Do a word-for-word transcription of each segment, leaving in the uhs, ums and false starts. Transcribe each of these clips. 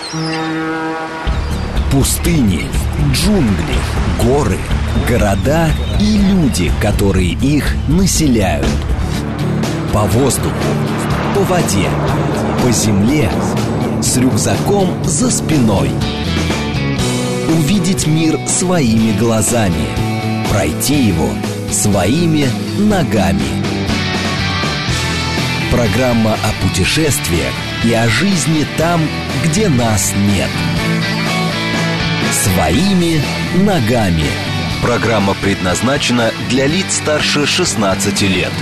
Пустыни, джунгли, горы, города и люди, которые их населяют. По воздуху, по воде, по земле, с рюкзаком за спиной. Увидеть мир своими глазами, пройти его своими ногами. Программа о путешествиях и о жизни там, где нас нет. Своими ногами. Программа предназначена для лиц старше шестнадцати лет.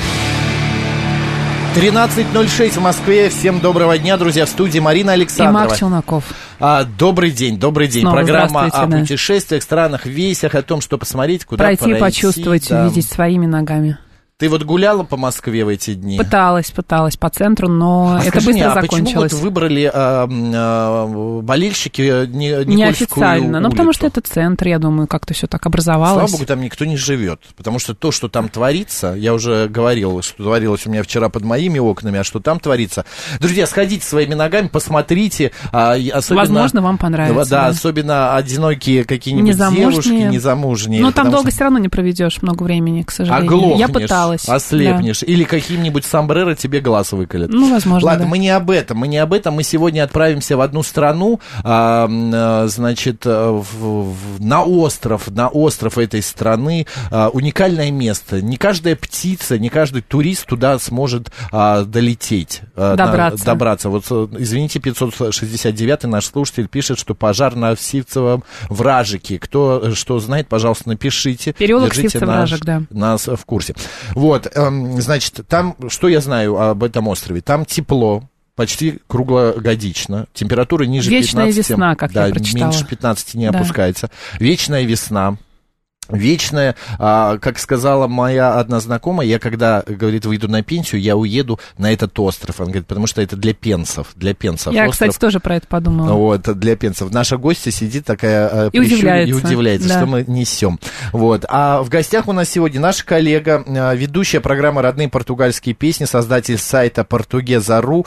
тринадцать ноль шесть в Москве. Всем доброго дня, друзья. В студии Марина Александрова. И Марк Челноков. А, добрый день, добрый день. Снова Программа о да. путешествиях, странах, весях, о том, что посмотреть, куда пройти, пройти. почувствовать, да. увидеть своими ногами. Ты вот гуляла по Москве в эти дни? Пыталась, пыталась по центру, но а это скажи быстро мне, а закончилось. почему вот выбрали а, а, болельщики не, Никольскую неофициально? Ну, потому что это центр, я думаю, как-то все так образовалось. Слава богу, там никто не живет, потому что то, что там творится, я уже говорил, что творилось у меня вчера под моими окнами, а что там творится. Друзья, сходите своими ногами, посмотрите. А, особенно, возможно, вам понравится. Да, да. особенно одинокие какие-нибудь незамужние. девушки, незамужние. Но там долго что... все равно не проведешь много времени, к сожалению. Оглохнешь, я пыталась. Ослепнешь. Да. Или каким-нибудь сомбреро тебе глаз выколят. Ну, возможно, Ладно, да. мы не об этом, мы не об этом. Мы сегодня отправимся в одну страну, а, а, значит, в, в, на остров, на остров этой страны. А, уникальное место. Не каждая птица, не каждый турист туда сможет а, долететь. А, добраться. На, добраться. Вот, извините, пятьсот шестьдесят девятый наш слушатель пишет, что пожар на Сивцевом вражике. Кто что знает, пожалуйста, напишите. Переулок Сивцев-Вражек, да. Нас в курсе. Вот, значит, там, что я знаю об этом острове? Там тепло, почти круглогодично. Температура ниже вечная пятнадцати. Вечная весна, как да, я прочитала. меньше пятнадцати не да. опускается. Вечная весна. Вечная, а, как сказала моя одна знакомая, я когда, говорит, выйду на пенсию, я уеду на этот остров. Она говорит, потому что это для пенсов, для пенсов. Я, остров. кстати, тоже про это подумала. Вот, для пенсов. Наша гостья сидит такая и удивляется, и удивляется, да. что мы несем. Вот. А в гостях у нас сегодня наша коллега, ведущая программы «Родные португальские песни», создатель сайта Portuguesa точка ру,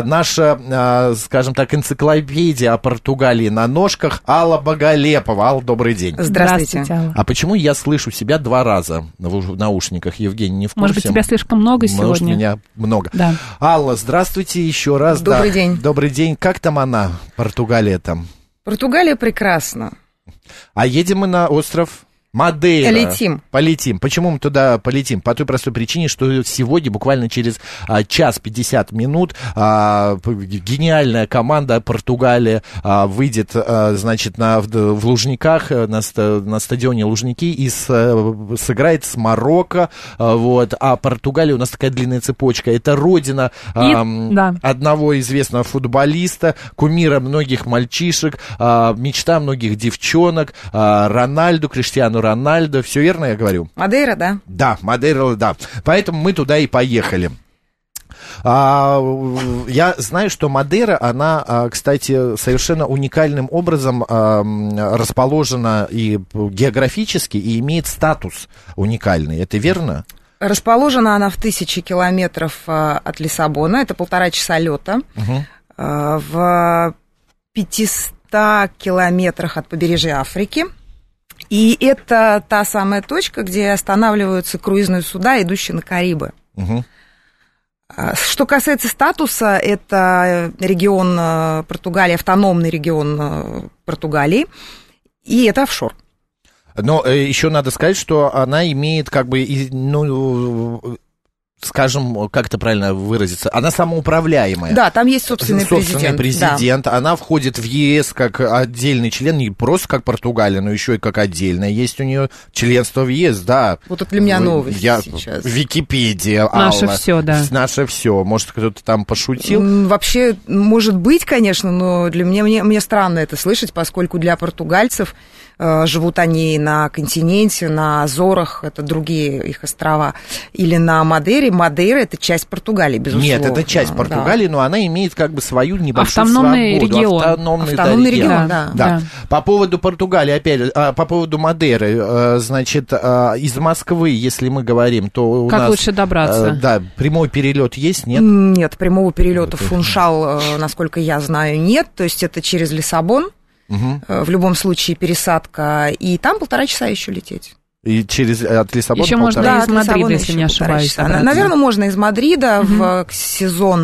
наша, скажем так, энциклопедия о Португалии на ножках, Алла Боголепова. Алла, добрый день. Здравствуйте. Здравствуйте, Алла. А почему я слышу себя два раза в наушниках? Евгений, не в курсе? Может быть, тебя слишком много сегодня? Может, меня много. Да. Алла, здравствуйте еще раз. Добрый да. день. Добрый день. Как там она, Португалия там? Португалия прекрасна. А едем мы на остров Мадейра. Полетим. Полетим. Почему мы туда полетим? По той простой причине, что сегодня, буквально через а, час пятьдесят минут, а, гениальная команда Португалия а, выйдет, а, значит, на, в, в Лужниках, на, на стадионе Лужники и с, сыграет с Марокко. А, вот. А Португалия у нас такая длинная цепочка. Это родина а, и, да. одного известного футболиста, кумира многих мальчишек, а, мечта многих девчонок, а, Рональду, Криштиану Рональдо, все верно я говорю? Мадейра, да? Да, Мадейра, да. Поэтому мы туда и поехали. А, я знаю, что Мадейра, она, кстати, совершенно уникальным образом а, расположена и географически, и имеет статус уникальный. Это верно? Расположена она в тысячи километров от Лиссабона, это полтора часа лета, угу. В пятистах километрах от побережья Африки. И это та самая точка, где останавливаются круизные суда, идущие на Карибы. Угу. Что касается статуса, это регион Португалии, автономный регион Португалии, и это офшор. Но еще надо сказать, что она имеет как бы, ну, скажем, как это правильно выразиться, она самоуправляемая. Да, там есть собственный, собственный президент. президент. Да. Она входит в ЕС как отдельный член, не просто как Португалия, но еще и как отдельная. Есть у нее членство в ЕС, да. Вот это для меня новость Я... сейчас. Википедия, Наше Алла. все, да. Наше все. Может, кто-то там пошутил? Вообще, может быть, конечно, но для меня, мне, мне странно это слышать, поскольку для португальцев живут они на континенте, на Азорах, это другие их острова, или на Мадейре, Мадейрой. Мадейра – это часть Португалии, безусловно. Нет, это часть Португалии, да. но она имеет как бы свою небольшую автономный свободу. Регион. Автономный, Автономный да, регион, регион. да. Да. да. По поводу Португалии, опять, а, по поводу Мадейры, значит, из Москвы, если мы говорим, то у как нас... Как лучше добраться? Да, прямой перелет есть, нет? Нет, прямого перелета в Фуншал, насколько я знаю, нет. То есть это через Лиссабон. Угу. В любом случае пересадка. И там полтора часа еще лететь. И через от Лиссабона еще можно да, из Мадрида, если не ошибаюсь. Наверное, можно из Мадрида угу. в сезон.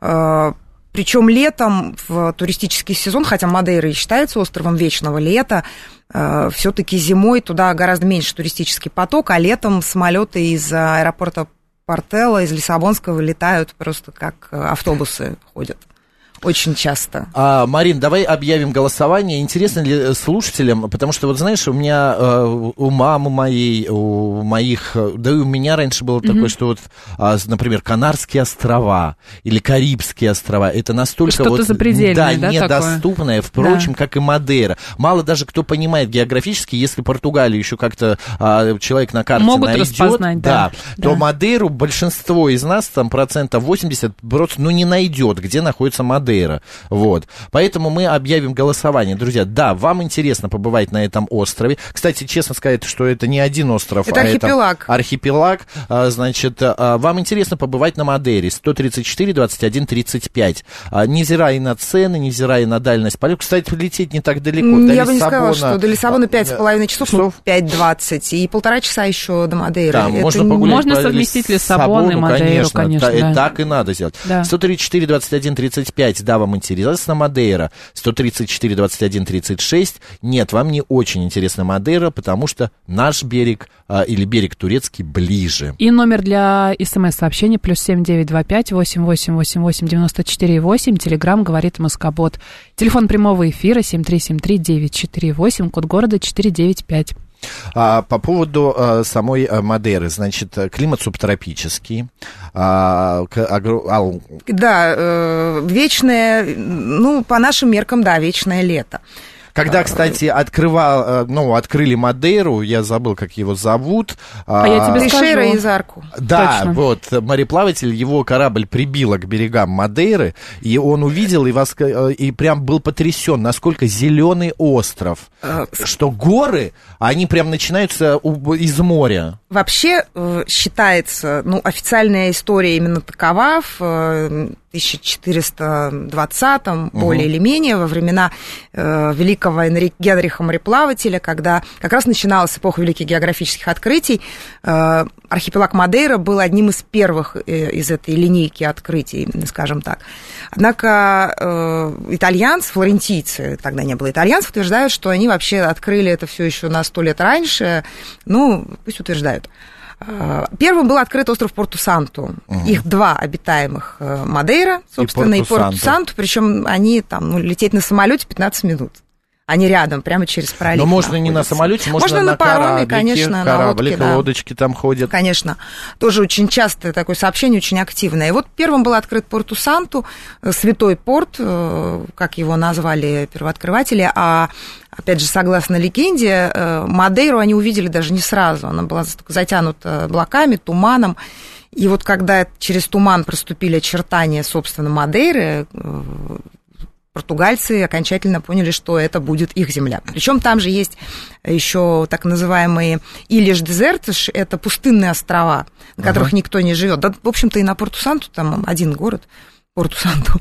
Причем летом, в туристический сезон, хотя Мадейра и считается островом вечного лета, все-таки зимой туда гораздо меньше туристический поток, а летом самолеты из аэропорта Портела, из Лиссабонского летают просто как автобусы ходят. Очень часто. А, Марин, давай объявим голосование. Интересно ли слушателям, потому что, вот знаешь, у меня, э, у мамы моей, у моих, да и у меня раньше было mm-hmm. такое, что вот, а, например, Канарские острова или Карибские острова, это настолько что-то вот, запредельное, да, да, недоступное, такое? Впрочем, да. как и Мадейра. Мало даже кто понимает географически, если Португалию еще как-то а, человек на карте могут найдет, распознать, да, да, то да. Мадейру большинство из нас, там процентов восемьдесят, просто ну, не найдет, где находится Мадейра. Вот. Поэтому мы объявим голосование. Друзья, да, вам интересно побывать на этом острове. Кстати, честно сказать, что это не один остров, это а архипелаг. это архипелаг. Значит, вам интересно побывать на Мадейре. сто тридцать четыре двадцать один тридцать пять. Невзирая на цены, невзирая на дальность полета. Кстати, лететь не так далеко. Я до бы Лиссабона... не сказала, что до Лиссабона пять с половиной часов, часов? Ну, пять двадцать. И полтора часа еще до Мадейры. Да, это можно не... погулять можно по совместить Лиссабон и Мадейру, конечно. конечно да. да. Так и надо сделать. Да. сто тридцать четыре двадцать один тридцать пять, да, вам интересно Мадейра. сто тридцать четыре двадцать один тридцать шесть. Нет, вам не очень интересна Мадейра, потому что наш берег а, или берег турецкий ближе. И номер для смс-сообщений плюс семь девять два пять восемь восемь восемь восемь девяносто четыре восемь. Телеграм говорит Москобот. Телефон прямого эфира семь три семь три девять четыре восемь, код города четыреста девяносто пять. А, по поводу а, самой а, Мадейры, значит, климат субтропический. А, а, да, э, вечное, ну, по нашим меркам, да, вечное лето. Когда, кстати, открывал, ну, открыли Мадейру, я забыл, как его зовут. А я тебе скажу. Тейшейра из Арку. Да, точно. Вот, мореплаватель, его корабль прибило к берегам Мадейры, и он увидел и, воск... и прям был потрясен, насколько зеленый остров, что горы, они прям начинаются из моря. Вообще считается, ну, официальная история именно такова, в тысяча четыреста двадцатом, угу. более или менее, во времена э, великого Генриха мореплавателя, когда как раз начиналась эпоха великих географических открытий, э, архипелаг Мадейра был одним из первых э, из этой линейки открытий, скажем так. Однако э, итальянцы, флорентийцы, тогда не было итальянцев, утверждают, что они вообще открыли это все еще на сто лет раньше, ну, пусть утверждают. Первым был открыт остров Порту-Санту. Угу. Их два обитаемых: Мадейра, собственно, и Порту-Санту. Причем они там, ну, лететь на самолете пятнадцать минут. Они рядом, прямо через пролив. Но можно находятся. Не на самолете, можно, можно на, на пароме, кораблике, конечно, кораблик, на лодке, да. лодочки там ходят. Конечно. Тоже очень часто такое сообщение, очень активное. И вот первым был открыт Порту-Санту, святой порт, как его назвали первооткрыватели, а опять же, согласно легенде, Мадейру они увидели даже не сразу. Она была затянута облаками, туманом. И вот когда через туман проступили очертания, собственно, Мадейры, португальцы окончательно поняли, что это будет их земля. Причем там же есть еще так называемые Ilhas Desertas, это пустынные острова, на которых uh-huh. никто не живет. Да, в общем-то, и на Порту-Санту там один город, Порту-Санту.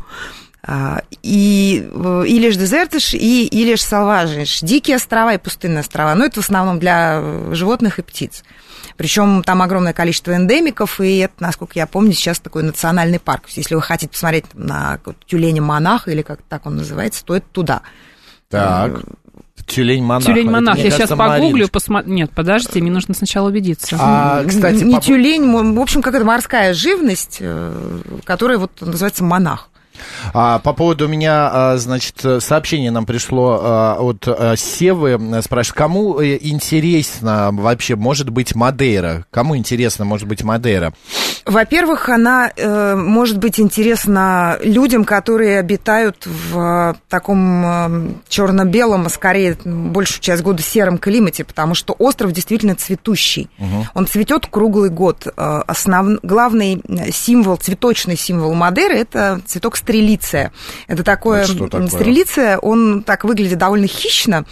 И Ilhas Desertas, и Ilhas Selvagens, дикие острова и пустынные острова. Но это в основном для животных и птиц. Причем там огромное количество эндемиков, и это, насколько я помню, сейчас такой национальный парк. Если вы хотите посмотреть на тюленя-монаха, или как так он называется, то это туда. Так, тюлень-монах. Тюлень-монах, я сейчас погуглю, Марин... посмотрю. Нет, подождите, мне нужно сначала убедиться. А, кстати, не по... тюлень, в общем, какая-то морская живность, которая вот называется монах. А, по поводу меня, значит, сообщение нам пришло от Севы, спрашивает, кому интересно вообще может быть Мадейра? Кому интересно может быть Мадейра? Во-первых, она э, может быть интересна людям, которые обитают в э, таком э, черно-белом, а скорее большую часть года сером климате, потому что остров действительно цветущий. Угу. Он цветет круглый год. Э, основ... Главный символ, цветочный символ Мадейры – это цветок стрелиция. Это такое, это такое? Стрелиция, он так выглядит довольно хищно.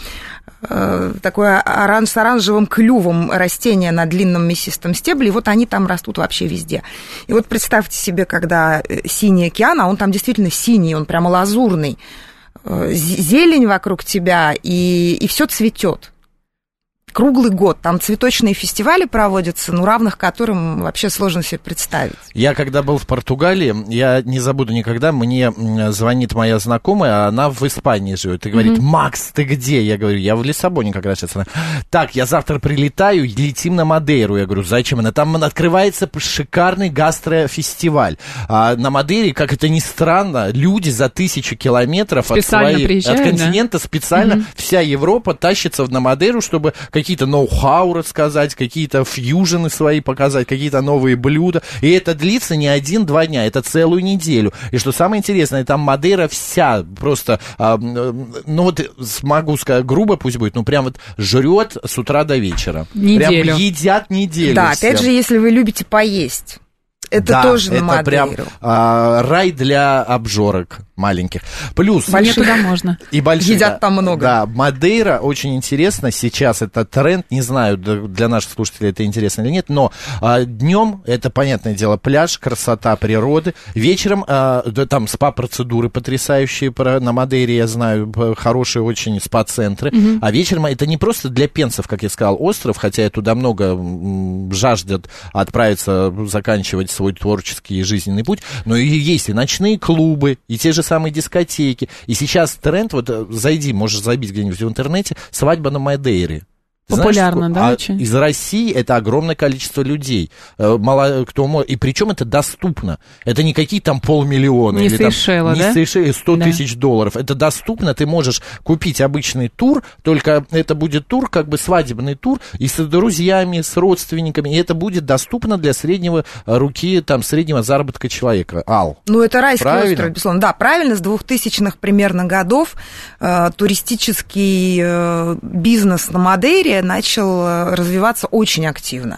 Такое оранж, с оранжевым клювом растение на длинном мясистом стебле, и вот они там растут вообще везде. И вот представьте себе, когда синий океан, а он там действительно синий, он прямо лазурный, зелень вокруг тебя, и, и все цветет. Круглый год. Там цветочные фестивали проводятся, ну, равных которым вообще сложно себе представить. Я когда был в Португалии, я не забуду никогда, мне звонит моя знакомая, она в Испании живет, и говорит: mm-hmm. Макс, ты где? Я говорю: я в Лиссабоне как раз сейчас. Она: так, я завтра прилетаю, летим на Мадейру. Я говорю: зачем? Она: там открывается шикарный гастрофестиваль. А на Мадейре, как это ни странно, люди за тысячу километров от, своей, от континента, да? Специально mm-hmm. вся Европа тащится на Мадейру, чтобы какие-то ноу-хау рассказать, какие-то фьюжены свои показать, какие-то новые блюда. И это длится не один-два дня, это целую неделю. И что самое интересное, там Мадейра вся просто, э, ну вот могу сказать, грубо пусть будет, ну прям вот жрет с утра до вечера. Неделю. Прям едят неделю. Да, всем. Опять же, если вы любите поесть. Это да, тоже на Мадейру. Это прям а, рай для обжорок маленьких. Плюс... Больших. Туда можно. И больших. Едят там много. Да, Мадейра очень интересно. Сейчас это тренд. Не знаю, для наших слушателей это интересно или нет, но а, днем, это, понятное дело, пляж, красота природы. Вечером а, да, там спа-процедуры потрясающие на Мадейре, я знаю, хорошие очень спа-центры. Угу. А вечером это не просто для пенсов, как я сказал, остров, хотя туда много м, жаждет отправиться, заканчивать свой творческий и жизненный путь, но и есть и ночные клубы, и те же самые дискотеки. И сейчас тренд, вот зайди, можешь забить где-нибудь в интернете, свадьба на Мадейре. Популярно, знаешь, да, а очень? Из России это огромное количество людей. Мало кто может, и причем это доступно. Это не какие-то там полмиллиона. Не или Сейшелы, там, да? Не Сейшелы, сто да. тысяч долларов. Это доступно, ты можешь купить обычный тур, только это будет тур, как бы свадебный тур, и с друзьями, с родственниками, и это будет доступно для среднего руки, там, среднего заработка человека. Ал. Ну, это райский правильно? остров, безусловно. Да, правильно, с двухтысячных примерно годов э, туристический э, бизнес на Мадейре начал развиваться очень активно.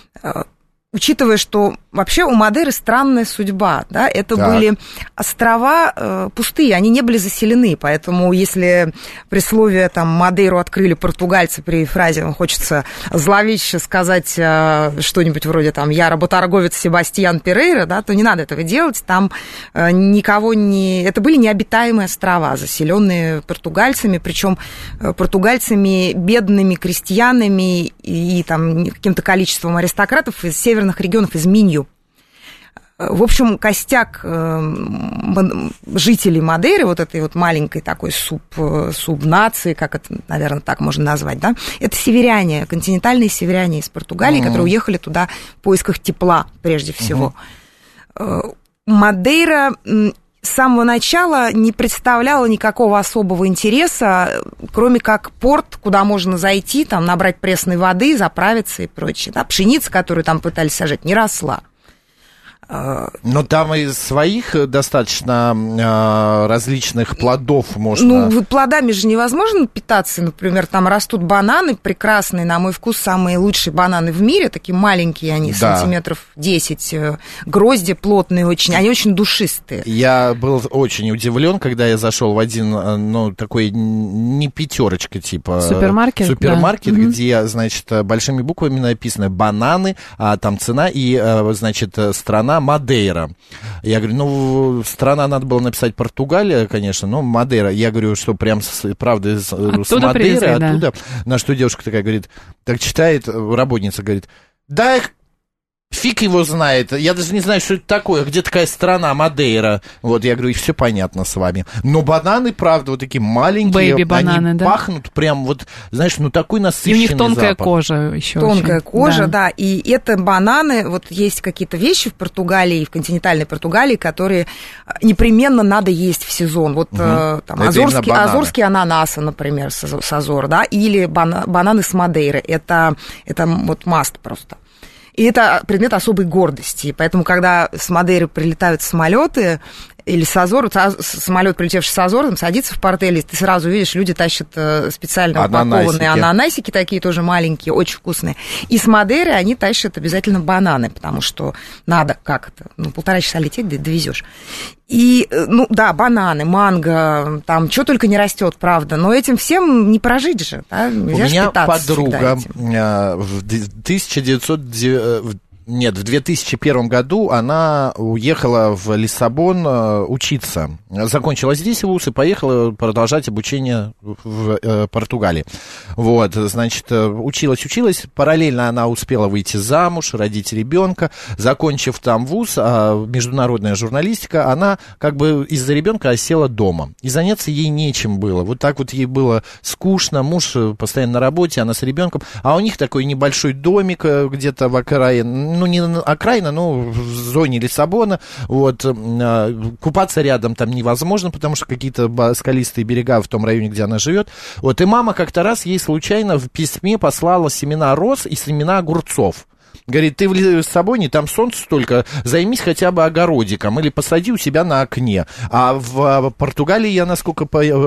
Учитывая, что вообще у Мадейры странная судьба, да, это так. были острова э, пустые, они не были заселены, поэтому если при слове там Мадейру открыли португальцы, при фразе хочется зловеще сказать э, что-нибудь вроде там «я работорговец Себастьян Перейра», да, то не надо этого делать, там э, никого не... Это были необитаемые острова, заселенные португальцами, причем э, португальцами бедными крестьянами и, и там каким-то количеством аристократов из севера регионов, из Минью. В общем, костяк жителей Мадейры, вот этой вот маленькой такой суб, субнации, как это, наверное, так можно назвать, да, это северяне, континентальные северяне из Португалии, uh-huh. которые уехали туда в поисках тепла, прежде всего. Uh-huh. Мадейра с самого начала не представляла никакого особого интереса, кроме как порт, куда можно зайти, там, набрать пресной воды, заправиться и прочее. Да, пшеница, которую там пытались сажать, не росла. Но там и своих достаточно э, различных плодов можно... Ну, плодами же невозможно питаться. Например, там растут бананы прекрасные, на мой вкус, самые лучшие бананы в мире, такие маленькие они, да. сантиметров десять, грозди плотные очень, они очень душистые. Я был очень удивлен, когда я зашел в один, ну, такой не пятерочка типа... Супермаркет? Супермаркет, да. где, значит, большими буквами написано «бананы», а там цена и, значит, страна Мадейра. Я говорю, ну, страна надо было написать Португалия, конечно, но Мадейра. Я говорю, что прям, с, правда, с, с Мадейры, оттуда. Да. На что девушка такая говорит, так читает, работница говорит, да, фиг его знает, я даже не знаю, что это такое, где такая страна Мадейра. Вот, я говорю, и все понятно с вами. Но бананы, правда, вот такие маленькие, Бэйби-бананы, они да? пахнут прям вот, знаешь, ну такой насыщенный запах. И у них тонкая запах. Кожа еще. Тонкая очень. кожа, да. да. И это бананы, вот есть какие-то вещи в Португалии, в континентальной Португалии, которые непременно надо есть в сезон. Вот угу. там азорские, азорские ананасы, например, с Азор, да, или бана, бананы с Мадейры. Это, это вот маст просто. И это предмет особой гордости. Поэтому, когда с Мадейры прилетают самолеты или с Азор, самолет, прилетевший с Азор, садится в Порт-Элис, ты сразу видишь, люди тащат специально ананасики. упакованные ананасики, такие тоже маленькие, очень вкусные. И с Мадейры они тащат обязательно бананы, потому что надо, как это, ну, полтора часа лететь, довезешь. И, ну, да, бананы, манго, там, что только не растет, правда, но этим всем не прожить же, да? У меня подруга в тысяча девятьсот... Нет, в две тысячи первом году она уехала в Лиссабон учиться. Закончила здесь вуз и поехала продолжать обучение в э, Португалии. Вот, значит, училась, училась. Параллельно она успела выйти замуж, родить ребенка. Закончив там вуз, а, международная журналистика, она как бы из-за ребенка осела дома. И заняться ей нечем было. Вот так вот ей было скучно. Муж постоянно на работе, она с ребенком. А у них такой небольшой домик где-то в окраине. Ну, не окраина, но в зоне Лиссабона. Вот, купаться рядом там невозможно, потому что какие-то скалистые берега в том районе, где она живет. Вот, и мама как-то раз ей случайно в письме послала семена роз и семена огурцов. Говорит, ты в Лиссабоне, там солнце столько, займись хотя бы огородиком или посади у себя на окне. А в Португалии, я насколько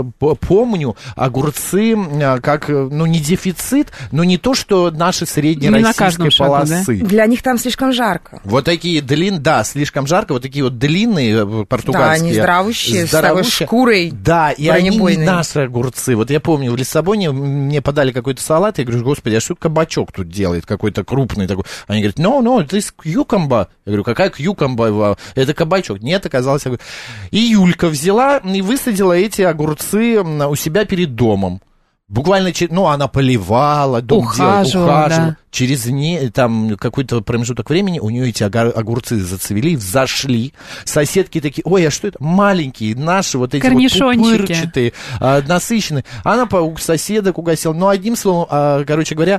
помню, огурцы как, ну, не дефицит, но не то, что наши среднероссийские полосы. Да? Для них там слишком жарко. Вот такие длинные, да, слишком жарко, вот такие вот длинные португальские. Да, они здоровущие, здоровущие. С такой шкурой. Да, и они не наши огурцы. Вот я помню, в Лиссабоне мне подали какой-то салат, я говорю, господи, а что кабачок тут делает, какой-то крупный такой. Они говорят, no, no, this кьюкамба. Я говорю, какая кьюкамба? Это кабачок. Нет, оказалось. И Юлька взяла и высадила эти огурцы у себя перед домом. Буквально, ну, она поливала, дом ухаживала, делала, ухаживала. Да. Через не, там какой-то промежуток времени у нее эти огурцы зацвели, взошли. Соседки такие, ой, а что это? Маленькие, наши вот эти вот пупырчатые, а, насыщенные. Она по, у соседок угостила. Но одним словом, а, короче говоря,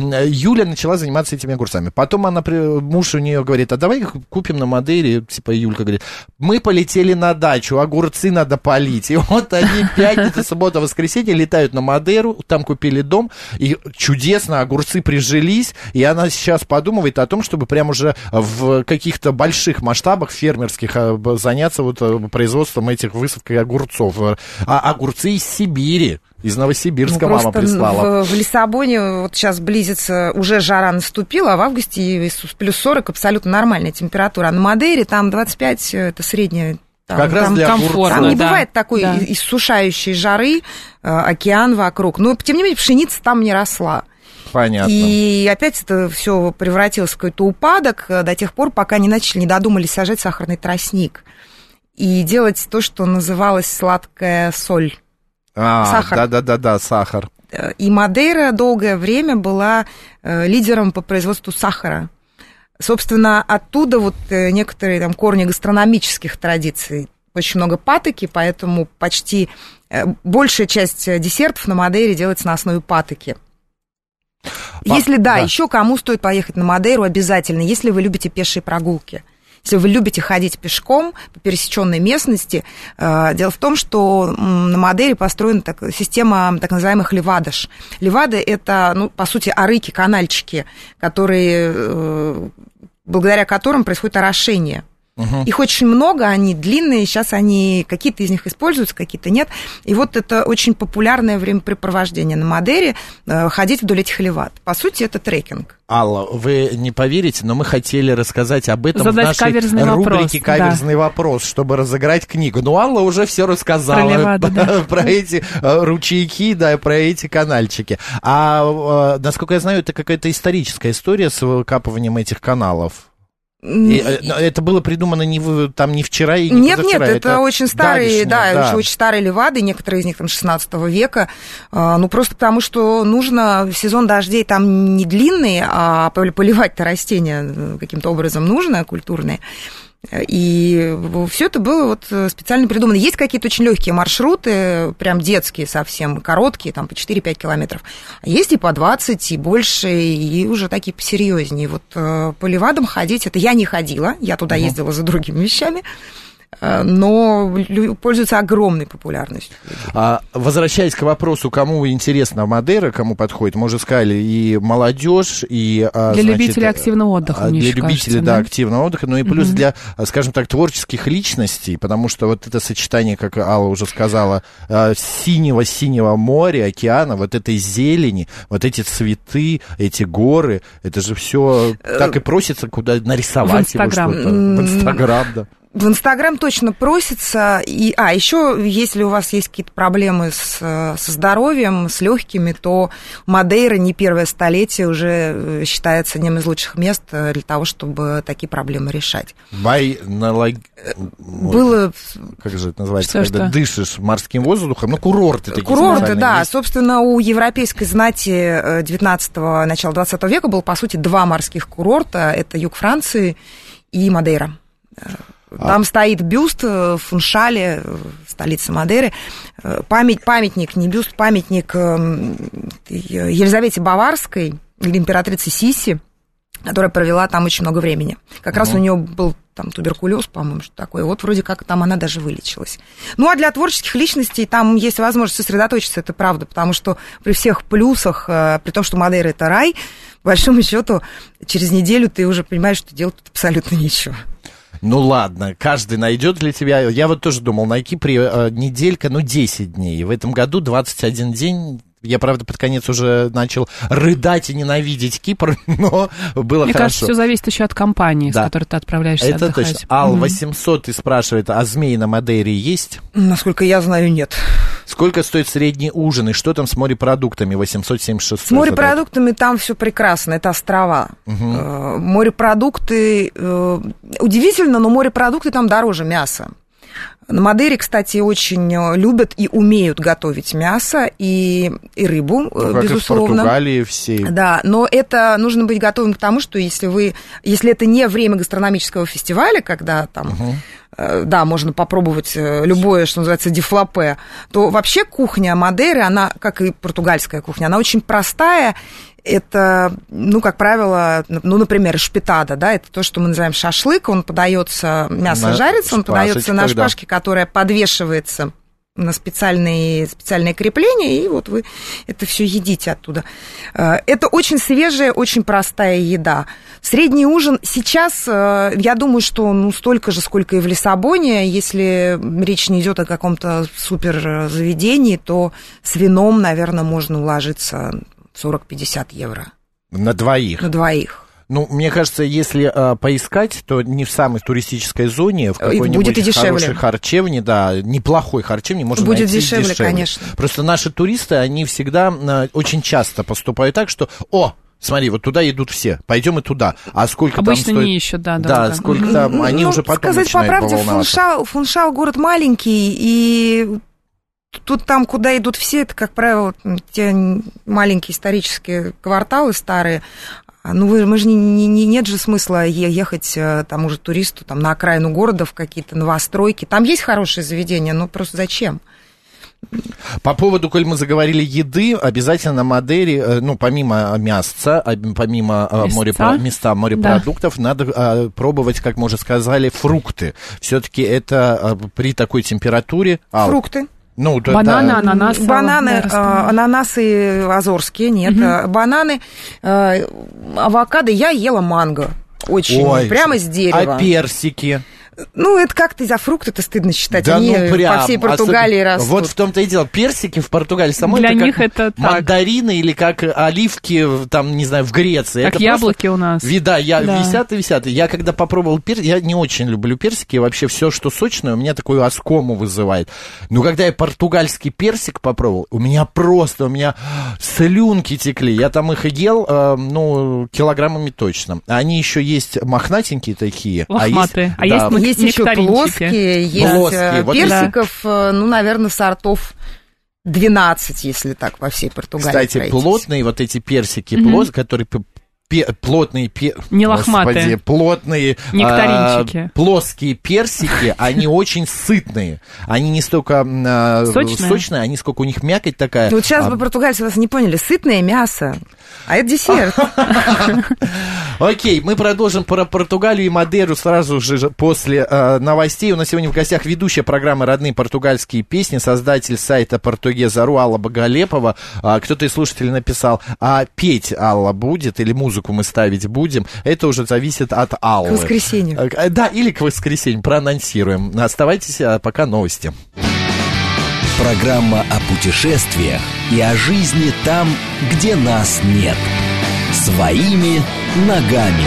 Юля начала заниматься этими огурцами. Потом она, муж у нее говорит, а давай купим на Мадейре. Типа Юлька говорит, мы полетели на дачу, огурцы надо полить. И вот они пятница, суббота, воскресенье летают на Мадейру, там купили дом, и чудесно огурцы прижились. И она сейчас подумывает о том, чтобы прям уже в каких-то больших масштабах фермерских заняться вот производством этих высадкой огурцов. А огурцы из Сибири. Из Новосибирска ну, мама прислала. В, в Лиссабоне вот сейчас близится, уже жара наступила, а в августе плюс сорок абсолютно нормальная температура. А на Мадейре там двадцать пять, это средняя. Там, как раз там, для комфортно, там не да. бывает такой да. иссушающей жары, океан вокруг. Но, тем не менее, пшеница там не росла. Понятно. И опять это все превратилось в какой-то упадок до тех пор, пока не начали, не додумались сажать сахарный тростник и делать то, что называлось сладкая соль. А, сахар. Да-да-да, сахар. И Мадейра долгое время была лидером по производству сахара. Собственно, оттуда вот некоторые там корни гастрономических традиций. Очень много патоки, поэтому почти большая часть десертов на Мадейре делается на основе патоки. Если да, да, еще кому стоит поехать на Мадейру обязательно, если вы любите пешие прогулки. Если вы любите ходить пешком по пересеченной местности, дело в том, что на Мадейре построена так, система так называемых левадаш. Левады – это, ну, по сути, арыки, канальчики, которые, благодаря которым происходит орошение. Угу. Их очень много, они длинные, сейчас они, какие-то из них используются, какие-то нет. И вот это очень популярное времяпрепровождение на Мадейре, ходить вдоль этих левад. По сути, это трекинг. Алла, вы не поверите, но мы хотели рассказать об этом Задать в нашей каверзный рубрике вопрос, «Каверзный да. вопрос», чтобы разыграть книгу. Но Алла уже все рассказала про, левады, да. про эти ручейки, да, про эти канальчики. А, насколько я знаю, это какая-то историческая история с выкапыванием этих каналов. И, это было придумано не, в, там, не вчера и не нет, позавчера. Нет, это, это очень старые, да, да. Очень, очень старые левады, некоторые из них там шестнадцатого века, ну просто потому, что нужно, сезон дождей там не длинный, а поливать-то растения каким-то образом нужно, культурные. И все это было вот специально придумано. Есть какие-то очень легкие маршруты, прям детские совсем, короткие, там по четыре-пять километров. Есть и по двадцать, и больше, и уже такие посерьезнее. Вот по левадам ходить, это я не ходила, я туда ездила за другими вещами. но пользуется огромной популярностью. А, возвращаясь к вопросу, кому интересна Мадейра, кому подходит, мы уже сказали, и молодежь, и... Для значит, любителей активного отдыха, мне Для еще любителей, кажется, да, да, активного отдыха, ну и плюс угу. для, скажем так, творческих личностей, потому что вот это сочетание, как Алла уже сказала, синего-синего моря, океана, вот этой зелени, вот эти цветы, эти горы, это же все так и просится куда нарисовать в Инстаграм. его что-то. В Инстаграм, да. В Инстаграм точно просится. И, а, еще, если у вас есть какие-то проблемы с, со здоровьем, с легкими, то Мадейра не первое столетие уже считается одним из лучших мест для того, чтобы такие проблемы решать. Бай налог... Было... Как же это называется, что, когда что? дышишь морским воздухом? Ну, курорты такие. Курорты, да. Есть. Собственно, у европейской знати девятнадцатого, начала двадцатого века было, по сути, два морских курорта. Это юг Франции и Мадейра. Там а. стоит бюст в Фуншале, столице Мадейры. Память, памятник, не бюст, памятник Елизавете Баварской, или императрице Сиси, которая провела там очень много времени. Как угу. раз у нее был там туберкулез, по-моему, что такое. Вот вроде как там она даже вылечилась. Ну, а для творческих личностей там есть возможность сосредоточиться, это правда, потому что при всех плюсах, при том, что Мадейра – это рай, по большому счету, через неделю ты уже понимаешь, что делать тут абсолютно нечего. Ну ладно, каждый найдет для тебя. Я вот тоже думал, на Кипре э, неделька, ну, десять дней. В этом году двадцать один день. Я, правда, под конец уже начал рыдать и ненавидеть Кипр, но было Мне хорошо. Мне кажется, все зависит еще от компании, да. с которой ты отправляешься Это отдыхать. точно. Ал, восемьсот ты спрашивает, а змеи на Мадейре есть? Насколько я знаю, нет. Сколько стоит средний ужин, и что там с морепродуктами? восемьсот семьдесят шесть. С морепродуктами там все прекрасно, это острова. Угу. Морепродукты, удивительно, но морепродукты там дороже мяса. На Мадейре, кстати, очень любят и умеют готовить мясо и, и рыбу, ну, безусловно. Как и в Португалии все. Да, но это нужно быть готовым к тому, что если вы, если это не время гастрономического фестиваля, когда там, угу. э, да, можно попробовать любое, что называется, дифлопе, то вообще кухня Мадейры, она, как и португальская кухня, она очень простая. Это, ну, как правило, ну, например, шпитада, да, это то, что мы называем шашлык, он подается, мясо на жарится, он подается на шпажке, которая подвешивается на специальные, специальные крепления, и вот вы это все едите оттуда. Это очень свежая, очень простая еда. Средний ужин сейчас, я думаю, что ну, столько же, сколько и в Лиссабоне. Если речь не идет о каком-то супер заведении, то с вином, наверное, можно уложиться сорок-пятьдесят евро. На двоих? На двоих. Ну, мне кажется, если э, поискать, то не в самой туристической зоне, в какой-нибудь хорошей харчевне, да, неплохой харчевне можно будет найти дешевле, дешевле. Конечно. Просто наши туристы, они всегда э, очень часто поступают так, что, о, смотри, вот туда идут все, пойдем и туда. А сколько обычно там стоит... не ищут, да, да. Да, да. сколько там, они ну, уже потом сказать начинают по правде, поволноваться. Фуншал, Фуншал город маленький, и... Тут там, куда идут все, это, как правило, те маленькие исторические кварталы старые. Ну, вы, мы же не, не, нет же смысла ехать тому же туристу там, на окраину города в какие-то новостройки. Там есть хорошие заведения, но просто зачем? По поводу, коль мы заговорили еды, обязательно на Мадейре, ну, помимо мясца, помимо морепро... места морепродуктов, да. надо а, пробовать, как мы уже сказали, фрукты. Все-таки это а, при такой температуре... Фрукты. Ну, да, бананы, да. ананасы. Бананы, да, ананасы азорские, нет. Угу. Бананы, авокадо. Я ела манго. Очень. Ой, прямо с дерева. А персики? Ну, это как-то за фрукты-то стыдно считать. Да, Они ну, прям, по всей Португалии особ... растут. Вот в том-то и дело. Персики в Португалии самой для это них как это мандарины так. Или как оливки, там, не знаю, в Греции. Как это яблоки у нас. Вида, я, да. висят и висят. Я когда попробовал персики, я не очень люблю персики. Вообще все, что сочное, у меня такую оскому вызывает. Но когда я португальский персик попробовал, у меня просто, у меня слюнки текли. Я там их ел, э, ну, килограммами точно. Они еще есть мохнатенькие такие. Лохматые. А есть, а есть, есть еще плоские. Есть плоские. персиков, да. ну, наверное, сортов двенадцать, если так, во всей Португалии. Кстати, пройтись. плотные вот эти персики, mm-hmm. плоские, которые пе- плотные, пе- Не лохматые. Господи, плотные, нектаринчики. А, плоские персики, они очень сытные. Они не столько а, сочные? сочные, они сколько у них мякоть такая. Вот сейчас а... бы португальцы вас не поняли. Сытное мясо, а это десерт. Окей, мы продолжим про Португалию и Мадейру сразу же после э, новостей. У нас сегодня в гостях ведущая программы «Родные португальские песни», создатель сайта Portuguesa точка ру Алла Боголепова. А, кто-то из слушателей написал, а петь Алла будет или музыку мы ставить будем? Это уже зависит от Аллы. К воскресенью. А, да, или к воскресенью, проанонсируем. Оставайтесь, а пока новости. Программа о путешествиях и о жизни там, где нас нет. Своими ногами.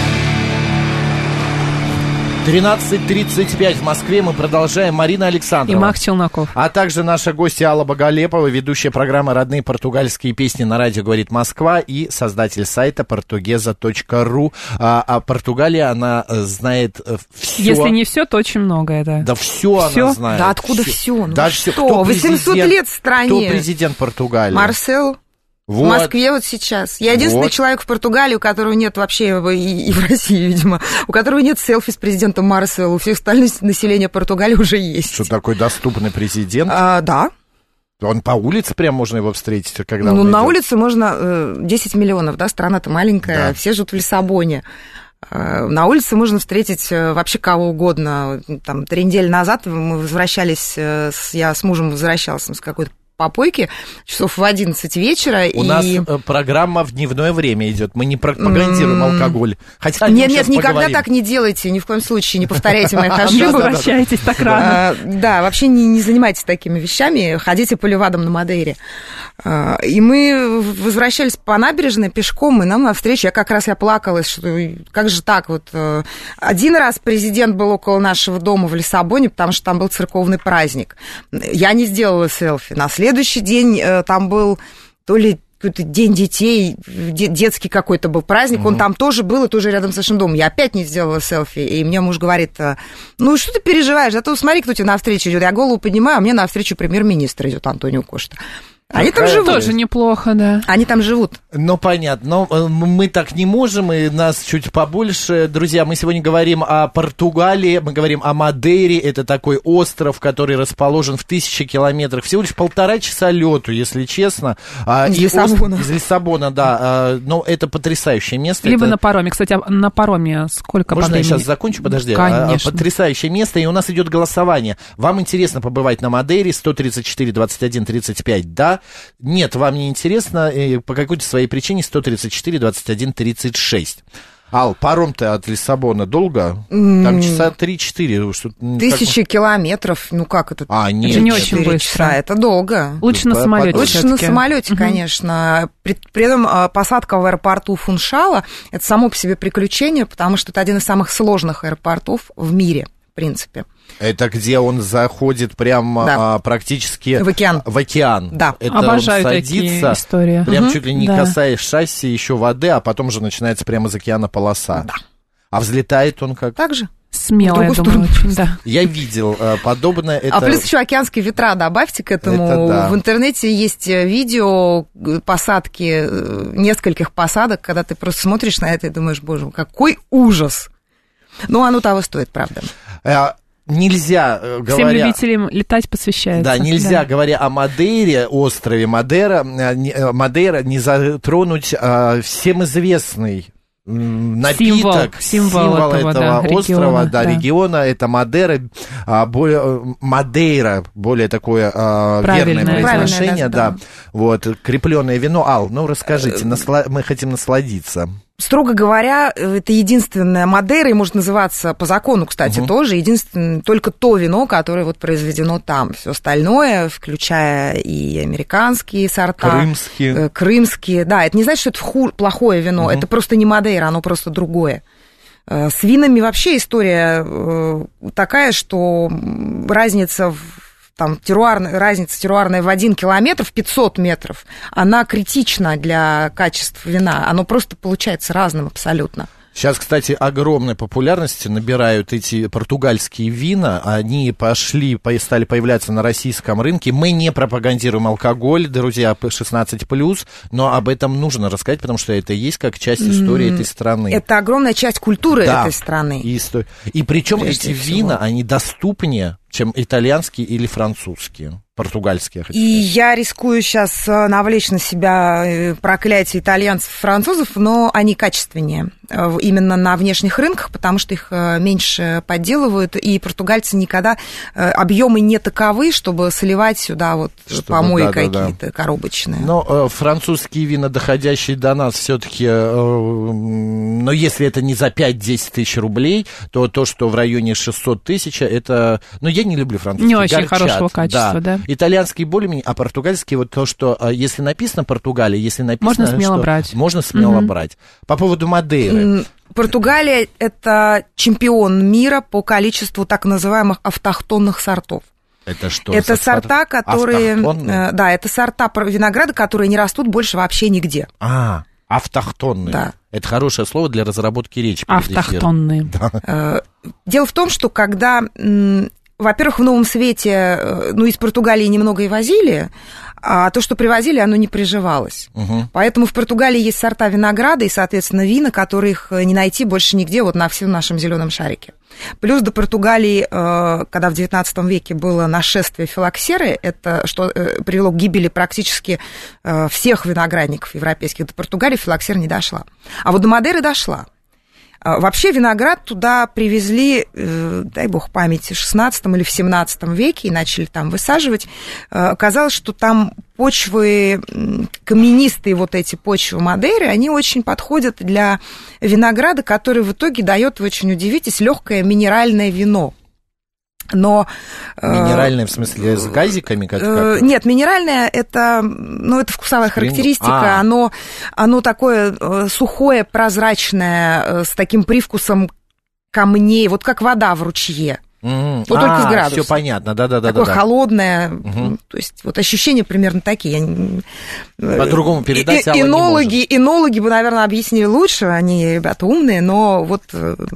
тринадцать тридцать пять в Москве. Мы продолжаем. Марина Александрова. И Макс Челноков. А также наша гостья Алла Боголепова, ведущая программы «Родные португальские песни» на радио «Говорит Москва» и создатель сайта португеза точка ру. А, а Португалия, она знает все. Если не все, то очень многое, да. Да все, все? она знает. Да откуда все? Ну да что? Кто восемьсот лет в стране. Кто президент Португалии? Марсел. Вот. В Москве вот сейчас. Я единственный вот. человек в Португалии, у которого нет вообще, и, и в России, видимо, у которого нет селфи с президентом Марселом. У всех остальных населения Португалии уже есть. Что такой доступный президент? А, да. Он по улице прям можно его встретить, когда Ну, он на идет? улице можно э, десять миллионов, да, страна-то маленькая, Да. все живут в Лиссабоне. Э, на улице можно встретить э, вообще кого угодно. Там, три недели назад мы возвращались, э, с, я с мужем возвращалась с какой-то попойки часов в одиннадцать вечера. У и... нас программа в дневное время идет. Мы не пропагандируем mm. алкоголь. Хотя нет, нет, никогда поговорим. Так не делайте, ни в коем случае не повторяйте моих ошибок. Не возвращайтесь так рано. Да, вообще не занимайтесь такими вещами, ходите по левадам на Мадейре. И мы возвращались по набережной пешком, и нам навстречу, я как раз я плакалась, что как же так вот. Один раз президент был около нашего дома в Лиссабоне, потому что там был церковный праздник. Я не сделала селфи. На следующий день там был то ли какой-то день детей, детский какой-то был праздник, mm-hmm. он там тоже был, и тоже рядом с нашим домом. Я опять не сделала селфи, и мне муж говорит, ну, что ты переживаешь, зато смотри, кто тебе навстречу идет. Я голову поднимаю, а мне навстречу премьер-министр идет, Антонио Кошта. Они там живут. Тоже неплохо, да. Они там живут. Ну, понятно. Но мы так не можем, и нас чуть побольше. Друзья, мы сегодня говорим о Португалии, мы говорим о Мадейре. Это такой остров, который расположен в тысячи километрах. Всего лишь полтора часа лету, если честно. Из и Лиссабона. Из Лиссабона, да. Но это потрясающее место. Либо это... на пароме. Кстати, на пароме сколько Можно по времени? я сейчас закончу? Подожди. Конечно. Потрясающее место, и у нас идет голосование. Вам интересно побывать на Мадейре? сто тридцать четыре двадцать один тридцать пять, да? Нет, вам не интересно, по какой-то своей причине сто тридцать четыре двадцать один тридцать шесть. Ал, паром-то от Лиссабона долго? Там часа три-четыре. Тысячи как... километров, ну как это? А, нет. Это не очень быстро. Часа, это долго. Лучше на самолете. Лучше всё-таки. на самолете, угу. конечно. При, при этом посадка в аэропорту Фуншала – это само по себе приключение, потому что это один из самых сложных аэропортов в мире, в принципе. Это где он заходит прям да. а, практически в океан. В океан. Да. Это обожаю он такие садится, истории. Прям угу. чуть ли не да. касаясь шасси, еще воды, а потом уже начинается прямо из океана полоса. Да. А взлетает он как? Так же. Смело, я думаю, очень, да. Я видел а, подобное. Это... А плюс еще океанские ветра добавьте к этому. Это да. В интернете есть видео посадки, нескольких посадок, когда ты просто смотришь на это и думаешь, боже, какой ужас. Но оно того стоит, правда. А... Нельзя, говоря... Всем любителям летать посвящается. Да, нельзя, да. говоря о Мадейре, острове Мадейра, Мадейра, не затронуть а, всем известный напиток, символ, символ, символ этого, этого да, острова, региона, да, да. региона, это Мадейра, а, более, Мадейра, более такое а, верное произношение, да, да. Вот, крепленное вино. Ал, ну расскажите, насла... мы хотим насладиться. Строго говоря, это единственная Мадейра, и может называться по закону, кстати, угу. тоже, единственное, только то вино, которое вот произведено там. Все остальное, включая и американские сорта. Крымские. Крымские, да, это не значит, что это ху- плохое вино, угу. это просто не Мадейра, оно просто другое. С винами вообще история такая, что разница в там теруарная, разница теруарная в один километр, в пятьсот метров, она критична для качества вина. Оно просто получается разным абсолютно. Сейчас, кстати, огромной популярности набирают эти португальские вина. Они пошли, стали появляться на российском рынке. Мы не пропагандируем алкоголь, друзья, шестнадцать плюс, но об этом нужно рассказать, потому что это есть как часть истории mm, этой страны. Это огромная часть культуры да, этой страны. И, и причем эти всего. вина, они доступнее, чем итальянские или французские. Португальские. И я рискую сейчас навлечь на себя проклятие итальянцев и французов, но они качественнее именно на внешних рынках, потому что их меньше подделывают, и португальцы никогда объемы не таковы, чтобы сливать сюда вот чтобы, помои да, какие-то да, да. коробочные. Но э, французские вина, доходящие до нас, все-таки, э, но если это не за пять-десять тысяч рублей, то то, что в районе шестьсот тысяч, это, ну я не люблю французские. Не очень горчат, хорошего качества, да. да. Итальянский более-менее, а португальский вот то, что если написано Португалия, если написано... Можно смело что, брать. Можно смело угу. брать. По поводу Мадейры. Португалия – это чемпион мира по количеству так называемых автохтонных сортов. Это что? Это сорта, которые... Да, это сорта винограда, которые не растут больше вообще нигде. А, автохтонные. Да. Это хорошее слово для разработки речи. Автохтонные. Да. Дело в том, что когда... Во-первых, в Новом Свете, ну, из Португалии немного и возили, а то, что привозили, оно не приживалось. Угу. Поэтому в Португалии есть сорта винограда и, соответственно, вина, которых не найти больше нигде вот на всем нашем зеленом шарике. Плюс до Португалии, когда в девятнадцатом веке было нашествие филоксеры, это что привело к гибели практически всех виноградников европейских, до Португалии филоксера не дошла. А вот до Мадейры дошла. Вообще виноград туда привезли, дай бог памяти, в шестнадцатом или в семнадцатом веке и начали там высаживать. Оказалось, что там почвы, каменистые вот эти почвы Мадейры, они очень подходят для винограда, который в итоге дает, вы очень удивитесь, легкое минеральное вино. Но, минеральное в смысле с газиками? Как, как? Нет, минеральное это, ну, это вкусовая Спринг... характеристика, а. оно, оно такое сухое, прозрачное, с таким привкусом камней, вот как вода в ручье. Mm-hmm. Вот а, только с градусом. Все понятно, да-да-да. Такое да, холодное, mm-hmm. то есть вот ощущения примерно такие. По-другому передать Алла энологи, не может. Энологи бы, наверное, объяснили лучше, они ребята умные, но вот...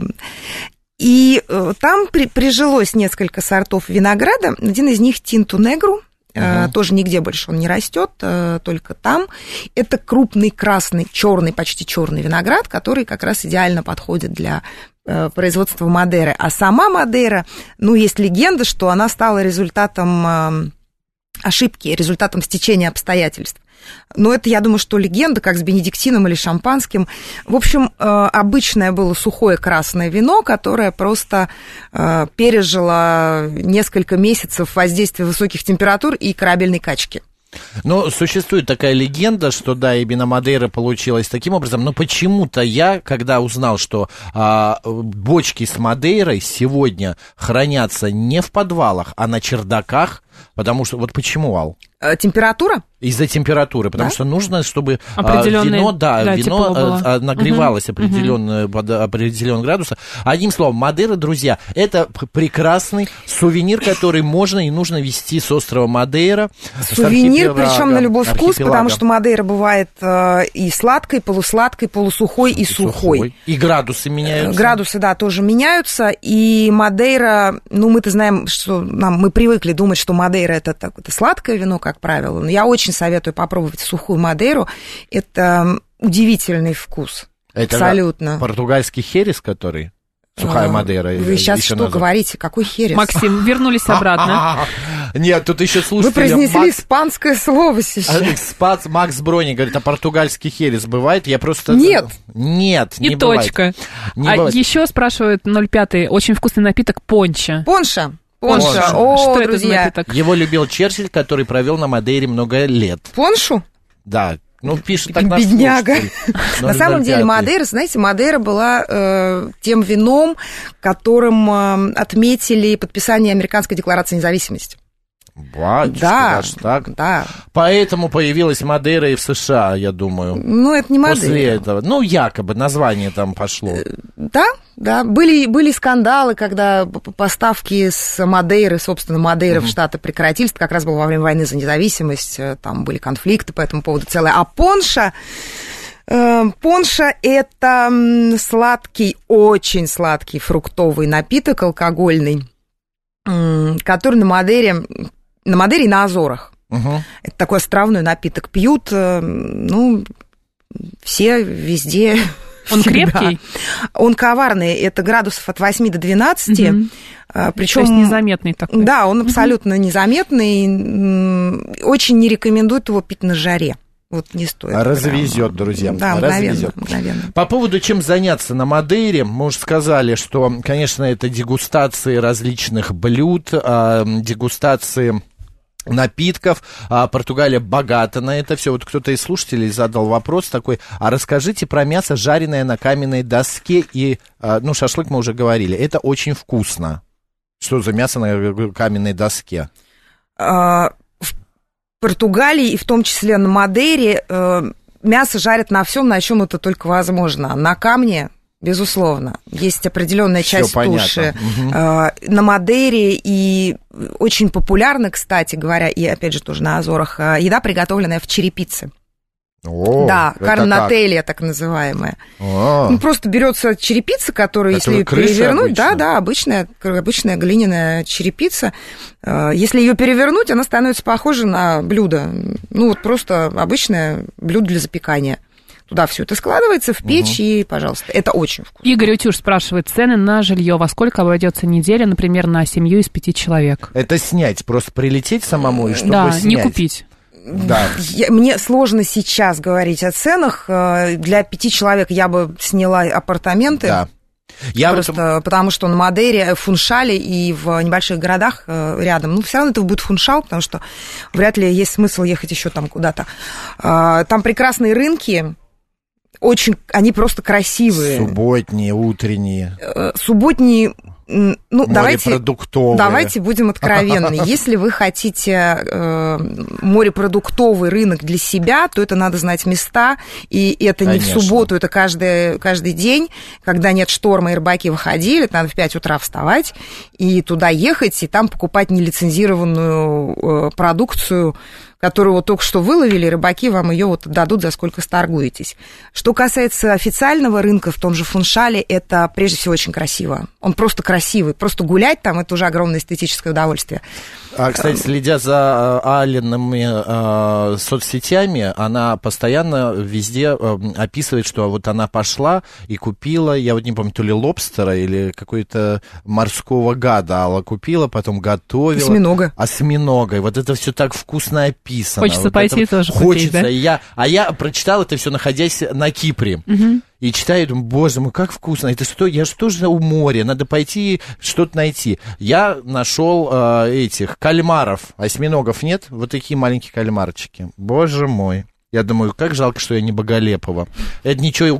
И там при, прижилось несколько сортов винограда. Один из них Тинту Негру. Uh-huh. Тоже нигде больше он не растет, только там. Это крупный красный, черный, почти черный виноград, который как раз идеально подходит для производства Мадейры. А сама Мадейра, ну, есть легенда, что она стала результатом ошибки, результатом стечения обстоятельств. Но это, я думаю, что легенда, как с бенедиктином или шампанским. В общем, обычное было сухое красное вино, которое просто пережило несколько месяцев воздействия высоких температур и корабельной качки. Но существует такая легенда, что да, именно Мадейра получилась таким образом, но почему-то я, когда узнал, что а, бочки с Мадейрой сегодня хранятся не в подвалах, а на чердаках, потому что, вот почему, Ал? Температура? Из-за температуры, потому да? что нужно, чтобы Определенное, вино, да, да, вино нагревалось угу. определенно, угу. под определенным градусом. Одним словом, Мадейра, друзья, это прекрасный сувенир, который можно и нужно везти с острова Мадейра. Сувенир, причем на любой вкус, потому что Мадейра бывает и сладкой, полусладкой, полусухой и, и сухой. сухой. И градусы меняются. Градусы, да, тоже меняются. И Мадейра, ну, мы-то знаем, что нам, мы привыкли думать, что Мадейра это, это сладкое вино, как правило. Но я очень советую попробовать сухую Мадейру. Это удивительный вкус. Это абсолютно. Португальский херес, который? Сухая Мадейра. Вы сейчас что назад. Говорите? Какой херес? Максим, вернулись обратно. Нет, тут еще слушайте. Вы произнесли Макс... испанское слово сейчас. Макс Брони говорит, а португальский херес бывает? Я просто... Нет. Нет, не И бывает. точка. Не а бывает. Еще спрашивают ноль пять, очень вкусный напиток понча. Понша. Понша. О, что друзья. Это за напиток? Его любил Черчилль, который провел на Мадейре много лет. Поншу? Да. Ну, пишет так наш Бедняга. На самом деле, Мадейра, знаете, Мадейра была э, тем вином, которым э, отметили подписание Американской декларации независимости. Батюшка, да, даже так? Да. Поэтому появилась Мадейра и в США, я думаю. Ну, это не Мадейра. После этого. Ну, якобы название там пошло. Да, да. Были, были скандалы, когда поставки с Мадейры, собственно, Мадейры uh-huh. в Штаты прекратились. Это как раз было во время войны за независимость. Там были конфликты по этому поводу целые. А понша... Понша – это сладкий, очень сладкий фруктовый напиток, алкогольный, который на Мадейре, на Мадейре и на Азорах. Угу. Это такой островной напиток. Пьют, ну, все везде. Он всегда. Крепкий? Он коварный. Это градусов от восьми до двенадцати. Угу. Причем, то есть незаметный такой. Да, он абсолютно угу. незаметный. Очень не рекомендуют его пить на жаре. Вот не стоит. Развезет, друзья. Да, мгновенно, мгновенно. По поводу чем заняться на Мадейре, мы уже сказали, что, конечно, это дегустации различных блюд, дегустации напитков. Португалия богата на это все. Вот кто-то из слушателей задал вопрос такой: а расскажите про мясо, жареное на каменной доске, и, ну, шашлык мы уже говорили. Это очень вкусно. Что за мясо на каменной доске? В Португалии, и в том числе на Мадейре, мясо жарят на всем, на чем это только возможно. На камне, безусловно, есть определенная Всё часть понятно. туши. Угу. На Мадейре и очень популярна, кстати говоря, и опять же тоже на Азорах, еда, приготовленная в черепице. О, да, карнателия так называемая. О. Ну, просто берется черепица, которую, Которая если ее перевернуть, обычно. да, да, обычная, обычная глиняная черепица. Если ее перевернуть, она становится похожа на блюдо. Ну, вот просто обычное блюдо для запекания. Туда все это складывается в печь, угу. и, пожалуйста, это очень вкусно. Игорь Утюж спрашивает: цены на жилье, во сколько обойдется неделя, например, на семью из пяти человек? Это снять, просто прилететь самому и чтобы да, снять. не купить. Да. Я, мне сложно сейчас говорить о ценах. Для пяти человек я бы сняла апартаменты. Да. Я просто вот... потому что на Мадейре, в Фуншале и в небольших городах рядом, ну, все равно это будет Фуншал, потому что вряд ли есть смысл ехать еще там куда-то. Там прекрасные рынки. Очень, они просто красивые. Субботние, утренние. Субботние, ну, давайте, давайте будем откровенны. Если вы хотите э, морепродуктовый рынок для себя, то это надо знать места, и это не Конечно. В субботу, это каждый, каждый день, когда нет шторма, и рыбаки выходили, это надо в пять утра вставать и туда ехать, и там покупать нелицензированную э, продукцию, которую вот только что выловили, рыбаки вам ее вот дадут, за сколько сторгуетесь. Что касается официального рынка в том же Фуншале, это прежде всего очень красиво. Он просто красивый. Просто гулять там, это уже огромное эстетическое удовольствие. А, кстати, следя за Алленными э, соцсетями, она постоянно везде э, описывает, что вот она пошла и купила, я вот не помню, то ли лобстера или какой-то морского гада Алла купила, потом готовила. Осьминога. Осьминога. И вот это все так вкусно описано. Хочется вот пойти это... тоже Хочется. купить, да? И я... А я прочитал это все, находясь на Кипре. Угу. И читаю, думаю, боже мой, как вкусно. Это что? Я что же у моря? Надо пойти что-то найти. Я нашел э, этих кальмаров. Осьминогов нет? Вот такие маленькие кальмарчики. Боже мой. Я думаю, как жалко, что я не Боголепова. Это ничего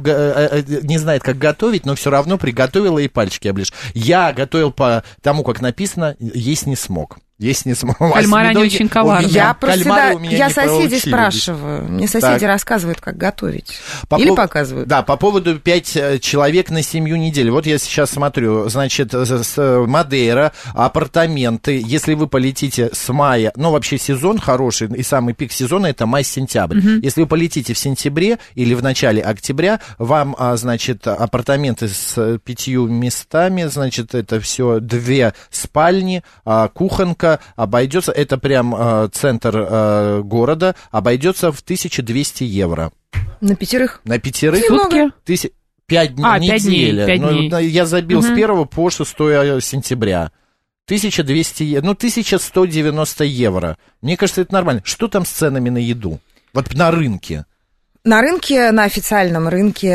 не знает, как готовить, но все равно приготовила и пальчики оближь. Я готовил по тому, как написано, есть не смог. Есть не смог. Кальмары, они очень коварные. Я просто всегда, я соседей спрашиваю. Мне соседи так. рассказывают, как готовить. По Или по... показывают. Да, по поводу пять человек на семью недель. Вот я сейчас смотрю, значит, с Мадейра, апартаменты. Если вы полетите с мая, ну, вообще сезон хороший, и самый пик сезона это май-сентябрь. Угу. Если вы полетите в сентябре или в начале октября, вам, значит, апартаменты с пятью местами, значит, это все две спальни, кухонка, обойдется, это прям э, центр э, города, обойдется в тысячу двести евро. На пятерых? На пятерых. Сутки? Тысяч... Пять дней, а, неделя. Пять дней, пять ну, дней. Я забил угу. с первого по шестое сентября. тысяча двести, ну, тысяча сто девяносто евро. Мне кажется, это нормально. Что там с ценами на еду? Вот на рынке. На рынке, на официальном рынке,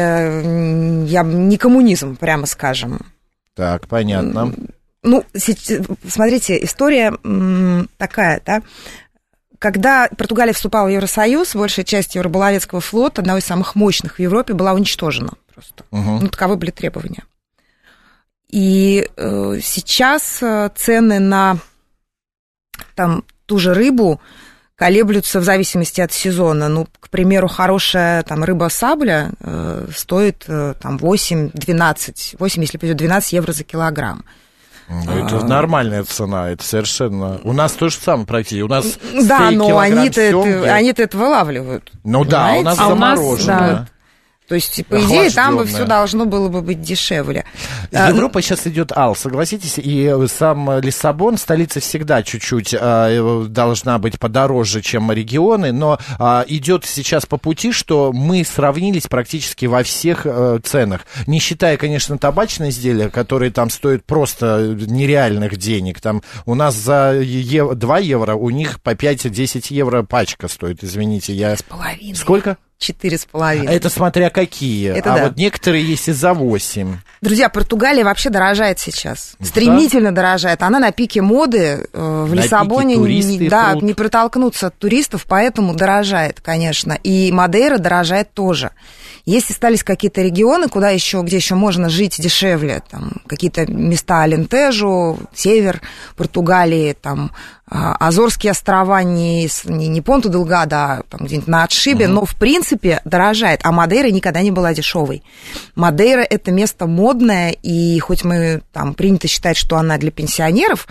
я не коммунизм, прямо скажем. Так, понятно. Ну, смотрите, история такая, да. Когда Португалия вступала в Евросоюз, большая часть Рыболовецкого флота, одного из самых мощных в Европе, была уничтожена просто. Угу. Ну, таковы были требования. И э, сейчас цены на там, ту же рыбу колеблются в зависимости от сезона. Ну, к примеру, хорошая там, рыба-сабля э, стоит э, там, восемь-двенадцать, восемь, если пойдет, двенадцать евро за килограмм. Это а... нормальная цена, это совершенно... У нас то же самое практически. У нас да, но они-то это, они-то это вылавливают. Ну да, у нас а заморожено. У нас, да. То есть, по идее, там бы все должно было бы быть дешевле. Европа сейчас идет, Ал, согласитесь, и сам Лиссабон, столица всегда чуть-чуть э, должна быть подороже, чем регионы, но э, идет сейчас по пути, что мы сравнились практически во всех э, ценах. Не считая, конечно, табачные изделия, которые там стоят просто нереальных денег. Там у нас за ев... два евро, у них по пять-десять евро пачка стоит, извините. Я... С половиной. Сколько? Четыре с половиной. Это смотря какие. Это а да. вот некоторые есть и за восемь. Друзья, Португалия вообще дорожает сейчас. Стремительно да? дорожает. Она на пике моды. Э, в на Лиссабоне не, да, не протолкнуться от туристов, поэтому дорожает, конечно. И Мадейра дорожает тоже. Есть остались какие-то регионы, куда еще, где еще можно жить дешевле. Там, какие-то места Алентежо, север Португалии, там, Азорские острова, не, не, не Понта-Делгадо, а там где-нибудь на отшибе, uh-huh. но в принципе дорожает. А Мадейра никогда не была дешевой. Мадейра – это место модное, и хоть мы там принято считать, что она для пенсионеров,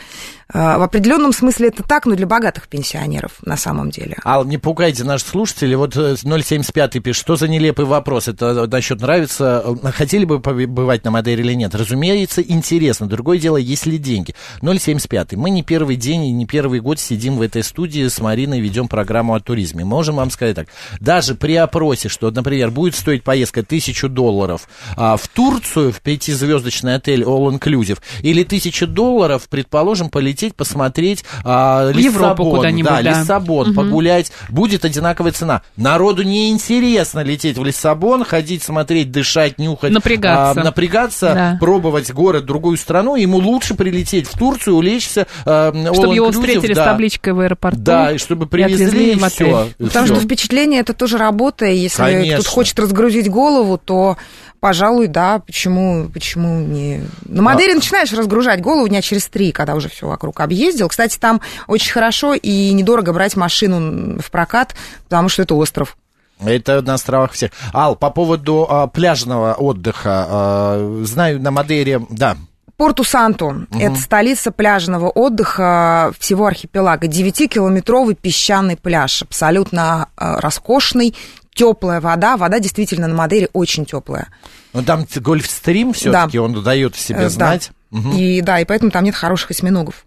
в определенном смысле это так, но для богатых пенсионеров на самом деле. Ал, не пугайте наших слушателей. Вот ноль семьдесят пять пишет, что за нелепый вопрос. Это насчет нравится. Хотели бы побывать на Мадейре или нет? Разумеется, интересно. Другое дело, есть ли деньги. ноль семьдесят пять. Мы не первый день и не первый год сидим в этой студии с Мариной, ведем программу о туризме. Можем вам сказать так. Даже при опросе, что, например, будет стоить поездка тысячу долларов а, в Турцию, в пятизвездочный отель All Inclusive, или тысячу долларов, предположим, полететь посмотреть а, Лиссабон, Европу куда-нибудь, да, да. Лиссабон, угу. погулять, будет одинаковая цена. Народу неинтересно лететь в Лиссабон, ходить, смотреть, дышать, нюхать, напрягаться, а, напрягаться да. пробовать город, другую страну. Ему лучше прилететь в Турцию, улечься. А, чтобы его встретили да. с табличкой в аэропорту. Да, и чтобы привезли, и, и все. Потому все. что впечатление это тоже работа, и если Конечно. кто-то хочет разгрузить голову, то... Пожалуй, да, почему, почему не... На Мадейре а... начинаешь разгружать голову дня через три, когда уже все вокруг объездил. Кстати, там очень хорошо и недорого брать машину в прокат, потому что это остров. Это на островах всех. Ал, по поводу а, пляжного отдыха. А, знаю, на Мадейре, да... Порту-Санту угу. – это столица пляжного отдыха всего архипелага. Девятикилометровый песчаный пляж, абсолютно а, роскошный. Теплая вода, вода действительно на Мадейре очень теплая. Ну там гольфстрим все-таки, да. он дает себе знать. Да. Угу. И да, и поэтому там нет хороших осьминогов.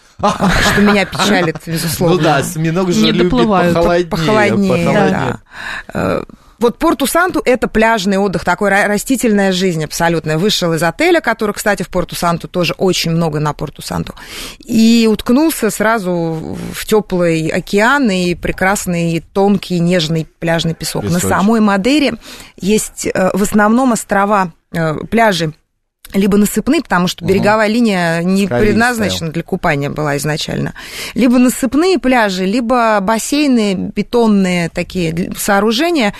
Что меня печалит, безусловно. Ну да, осьминог же любит похолоднее. Похолоднее, да. Вот Порту-Санту – это пляжный отдых, такой растительная жизнь абсолютная. Вышел из отеля, который, кстати, в Порту-Санту тоже очень много на Порту-Санту, и уткнулся сразу в теплый океан и прекрасный, тонкий, нежный пляжный песок. Песочек. На самой Мадейре есть в основном острова, пляжи, либо насыпные, потому что береговая угу. линия не Скалистая. предназначена для купания была изначально. Либо насыпные пляжи, либо бассейны, бетонные такие сооружения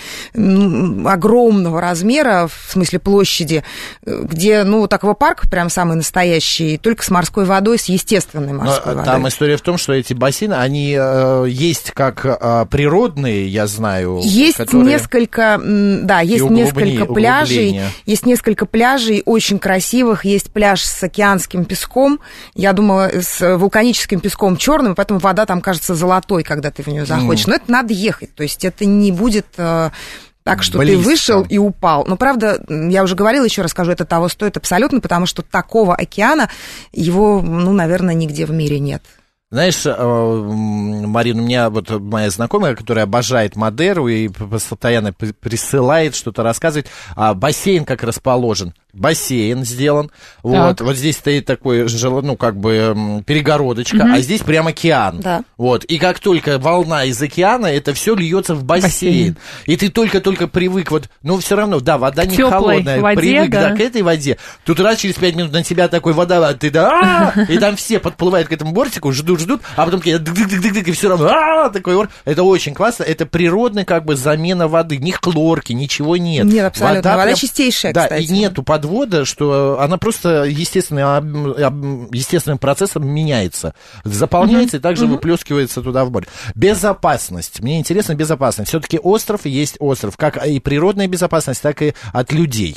огромного размера, в смысле площади, где, ну, вот аквапарк прям самый настоящий, только с морской водой, с естественной морской Но водой. Там история в том, что эти бассейны, они э, есть как э, природные, я знаю. Есть которые... несколько, да, есть углубление, несколько пляжей, углубление. есть несколько пляжей очень красивых. Есть пляж с океанским песком, я думала, с вулканическим песком черным, поэтому вода там кажется золотой, когда ты в нее заходишь. Mm. Но это надо ехать, то есть это не будет э, так, что Близко. ты вышел и упал. Но, правда, я уже говорила, еще раз скажу, это того стоит абсолютно, потому что такого океана, его, ну, наверное, нигде в мире нет. Знаешь, Марина, у меня вот моя знакомая, которая обожает Мадейру и постоянно присылает, что-то рассказывает, а бассейн как расположен. Бассейн сделан, вот, вот здесь стоит такой, ну, как бы перегородочка, угу. а здесь прям океан, да. вот, и как только волна из океана, это все льется в бассейн, бассейн. И ты только-только привык, вот, ну, все равно, да, вода не холодная, воде, привык, да. да, к этой воде, тут раз через пять минут на тебя такой вода, ты да, и там все подплывают к этому бортику, ждут, ждут, а потом и все равно, такой, это очень классно, это природная, как бы, замена воды, ни хлорки, ничего нет. Нет, абсолютно, вода, вода чистейшая, да, кстати. И нету под подвода, что она просто естественным, естественным процессом меняется, заполняется uh-huh. и также uh-huh. выплескивается туда в море. Безопасность. Мне интересна безопасность. Все-таки остров есть остров, как и природная безопасность, так и от людей.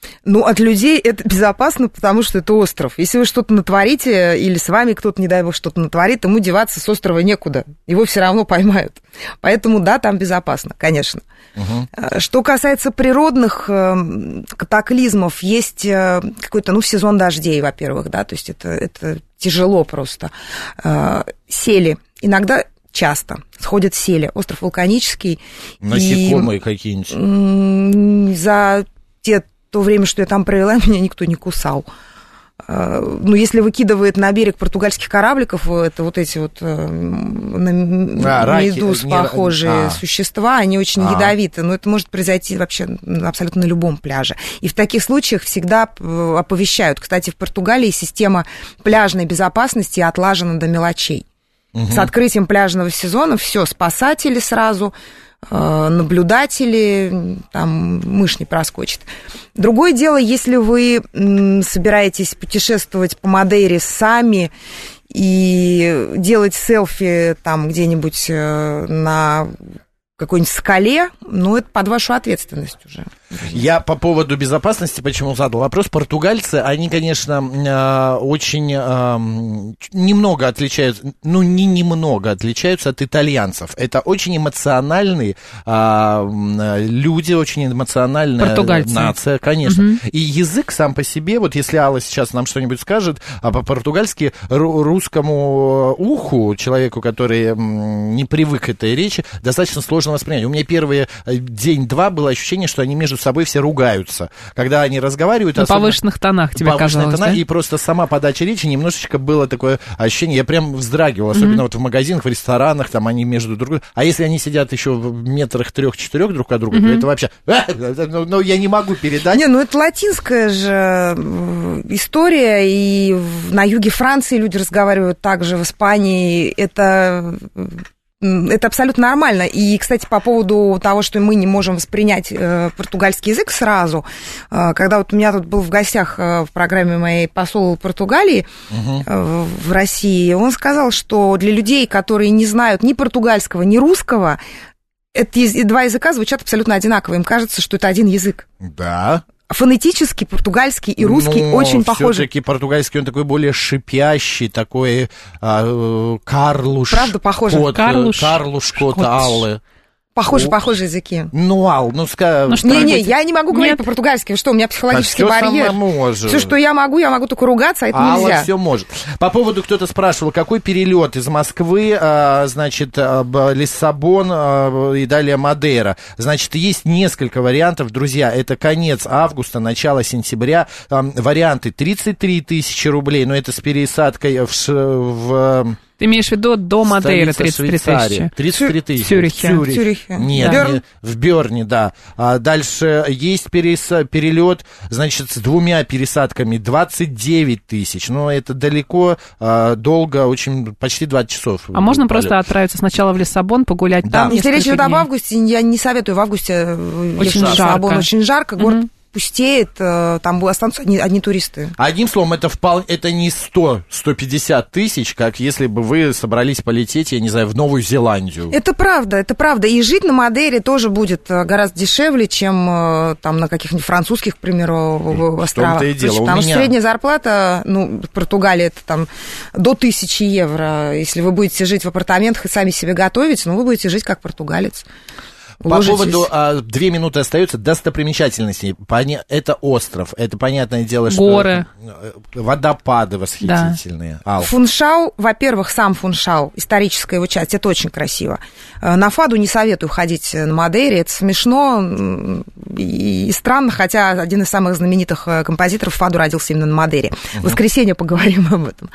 Ну, от людей это безопасно, потому что это остров. Если вы что-то натворите, или с вами кто-то, не дай бог, что-то натворит, ему деваться с острова некуда. Его все равно поймают. Поэтому, да, там безопасно, конечно. Угу. Что касается природных катаклизмов, есть какой-то, ну, сезон дождей, во-первых, да, то есть это, это тяжело просто. Сели. Иногда... Часто сходят сели. Остров вулканический. Насекомые и какие-нибудь. За те, то время, что я там провела, меня никто не кусал. Ну, если выкидывает на берег португальских корабликов, это вот эти вот на а, медуз раки, похожие а. существа, они очень а. ядовиты. Но это может произойти вообще абсолютно на любом пляже. И в таких случаях всегда оповещают. Кстати, в Португалии система пляжной безопасности отлажена до мелочей. Угу. С открытием пляжного сезона все, спасатели сразу, наблюдатели, там мышь не проскочит. Другое дело, если вы собираетесь путешествовать по Мадейре сами и делать селфи там где-нибудь на какой-нибудь скале, ну, это под вашу ответственность уже. Я по поводу безопасности почему задал вопрос. Португальцы, они, конечно, очень немного отличаются, ну, не немного отличаются от итальянцев. Это очень эмоциональные люди, очень эмоциональная Португальцы. Нация, конечно. Угу. И язык сам по себе, вот если Алла сейчас нам что-нибудь скажет, а по-португальски русскому уху, человеку, который не привык к этой речи, достаточно сложно воспринять. У меня первые день-два было ощущение, что они между собой все ругаются. Когда они разговаривают... На повышенных тонах тебе казалось, тона, да? И просто сама подача речи немножечко было такое ощущение, я прям вздрагивал, особенно mm-hmm. вот в магазинах, в ресторанах, там они между друг другом... А если они сидят еще в метрах трех-четырех друг от друга, mm-hmm. то это вообще... Ну, ну, я не могу передать. Не, ну это латинская же история, и на юге Франции люди разговаривают так же, в Испании. Это... Это абсолютно нормально. И, кстати, по поводу того, что мы не можем воспринять э, португальский язык сразу, э, когда вот у меня тут был в гостях э, в программе моей посол Португалии угу. э, в России, он сказал, что для людей, которые не знают ни португальского, ни русского, эти два языка звучат абсолютно одинаково. Им кажется, что это один язык. Да. Фонетически португальский и русский но очень похожи. Все-таки португальский, он такой более шипящий, такой а, Карлуш. Правда, похоже. Кот, Карлуш. Карлуш Кот Аллы. Похожи, похожие языки. Ну, Ал, ну, ска... ну Не-не, я не могу говорить Нет. по-португальски. Что, у меня психологический а барьер. Все, что я могу, я могу только ругаться, а это Алла нельзя. Все может. По поводу, кто-то спрашивал, какой перелет из Москвы, а, значит, а, Лиссабон а, и далее Мадейра. Значит, есть несколько вариантов, друзья. Это конец августа, начало сентября. А, варианты тридцать три тысячи рублей, но это с пересадкой в... в Ты имеешь в виду до Мадейры тридцать три тысячи? тридцать три тысячи. В Цюрихе. В Цюрихе. Нет, да. не, в Берне, да. А дальше есть перес, перелет, значит, с двумя пересадками двадцать девять тысяч. Но это далеко, а, долго, очень, почти двадцать часов. А можно полет. Просто отправиться сначала в Лиссабон, погулять да. там? Если речь идет об августе, я не советую в августе очень в Лиссабон. Очень жарко, город угу. пустеет, там останутся одни, одни туристы. Одним словом, это, вполне, это не сто — сто пятьдесят тысяч, как если бы вы собрались полететь, я не знаю, в Новую Зеландию. Это правда, это правда. И жить на Мадейре тоже будет гораздо дешевле, чем там на каких-нибудь французских, к примеру, островах. И дело. Потому меня... что средняя зарплата, ну, в Португалии это там до тысячи евро. Если вы будете жить в апартаментах и сами себе готовить, ну, вы будете жить как португалец. По Ложитесь. поводу, а, две минуты остается, достопримечательностей. Это остров, это понятное дело, что... Горы. Водопады восхитительные. Да. Фуншау, во-первых, сам Фуншау, историческая его часть, это очень красиво. На Фаду не советую ходить на Мадейре, это смешно и странно, хотя один из самых знаменитых композиторов Фаду родился именно на Мадейре. В воскресенье поговорим об этом.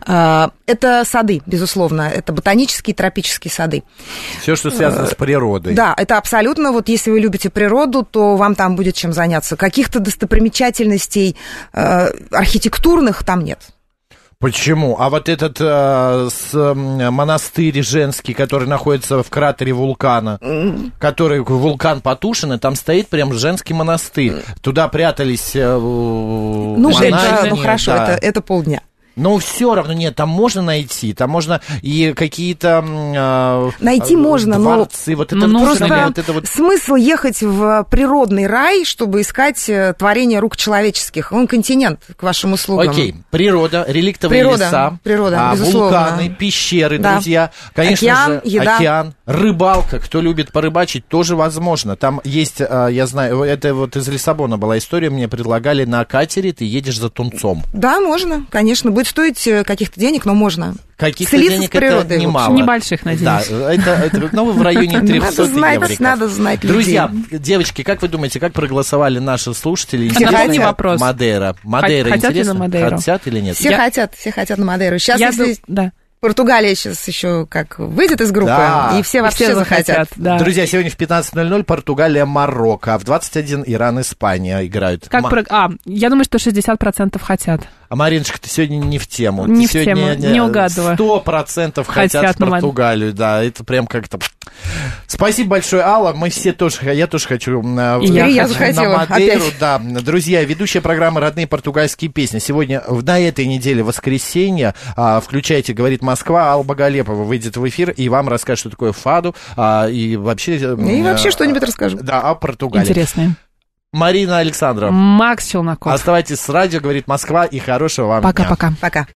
Это сады, безусловно, это ботанические и тропические сады. Все, что связано с природой. Да, это абсолютно, вот если вы любите природу, то вам там будет чем заняться. Каких-то достопримечательностей э, архитектурных там нет. Почему? А вот этот э, с, э, монастырь женский, который находится в кратере вулкана, mm. который вулкан потушен, и там стоит прям женский монастырь. Туда прятались э, ну, монахи. это, ну, хорошо, да. это, это полдня. Но все равно нет, там можно найти, там можно и какие-то э, найти э, можно, дворцы, но вот это ну, вот, просто вот это вот. смысл ехать в природный рай, чтобы искать творение рук человеческих. Он континент к вашим услугам. Окей, природа, реликтовые Природа, леса, природа, а, безусловно. вулканы, пещеры, Да. друзья, конечно Океан, же, еда. океан, рыбалка, кто любит порыбачить, тоже возможно. Там есть, э, я знаю, это вот из Лиссабона была история, мне предлагали на катере, ты едешь за тунцом. Да, можно, конечно. Будет стоить каких-то денег, но можно. Каких-то Слиться денег с природой, это в общем. немало. Небольших, надеюсь. Да, это, это ну, в районе трехсот Надо знать, евро. надо знать людей. Друзья, девочки, как вы думаете, как проголосовали наши слушатели? Все Интересно, хотят. Вопрос. Мадейра. Мадейра Хотят ли интересно? на Мадейру? Хотят или нет? Все Я- хотят, все хотят на Мадейру. Сейчас, Я если ду- да. Португалия сейчас еще как выйдет из группы, Да. и все вообще Все захотят. захотят, да. Друзья, сегодня в пятнадцать ноль ноль Португалия, Марокко, а в двадцать один Иран, Испания играют. Как Ма- про- А, я думаю, что шестьдесят процентов хотят. А, Мариночка, ты сегодня не в тему. Не Ты в сегодня, тему, не угадываю. Сто процентов хотят, Хотят в на Мад- Португалию, да, это прям как-то... Спасибо большое, Алла, мы все тоже, я тоже хочу э, И я в- Я на захотела Мадейру, опять. да. Друзья, ведущая программы «Родные португальские песни». Сегодня, в- на этой неделе, воскресенье, а, включайте «Говорит Москва», Алла Боголепова выйдет в эфир и вам расскажет, что такое фаду, а, и вообще... э, И вообще э, что-нибудь расскажу. Да, о Португалии. Интересные. Марина Александрова. Макс Челноков. Оставайтесь с радио, говорит Москва, и хорошего вам дня. Пока-пока. Пока.